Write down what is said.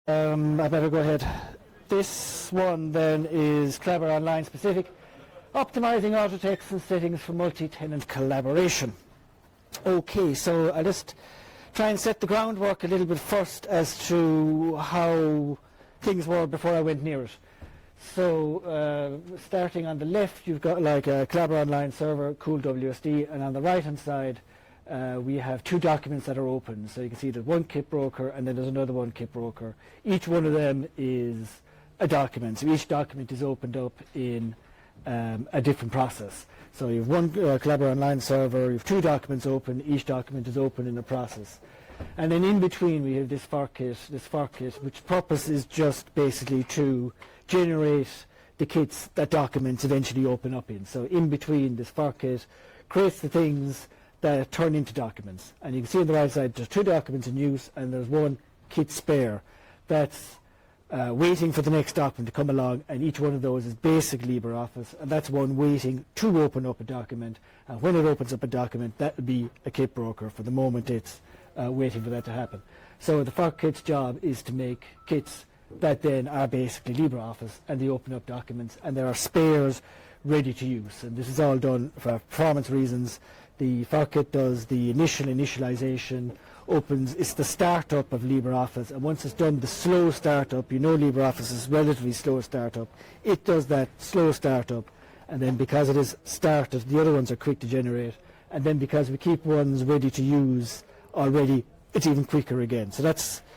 I better go ahead. This one then is Clever Online specific, optimizing auto text and settings for multi-tenant collaboration. Okay, so I'll just try and set the groundwork a little bit first as to how things were before I went near it. So starting on the left, you've got like a Clever Online server, Cool WSD, and on the right hand side we have two documents that are open. So you can see there's one kit broker and then there's another one kit broker. Each one of them is a document, so each document is opened up in a different process. So you have one Clever Online server, you have two documents open, each document is open in a process. And then in between we have this fork kit, which purpose is just basically to generate the kits that documents eventually open up in. So in between, this fork kit creates the things that turn into documents. And you can see on the right side there's two documents in use and there's one kit spare that's waiting for the next document to come along, and each one of those is basically LibreOffice, and that's one waiting to open up a document. And when it opens up a document, that will be a kit broker for the moment it's waiting for that to happen. So the fork kit's job is to make kits that then are basically LibreOffice, and they open up documents, and there are spares ready to use. And this is all done for performance reasons. The fork kit does the initialization, it's the startup of LibreOffice, and once it's done the slow startup, you know LibreOffice is relatively slow startup, it does that slow startup, and then because it is started, the other ones are quick to generate, and then because we keep ones ready to use already, it's even quicker again. So that's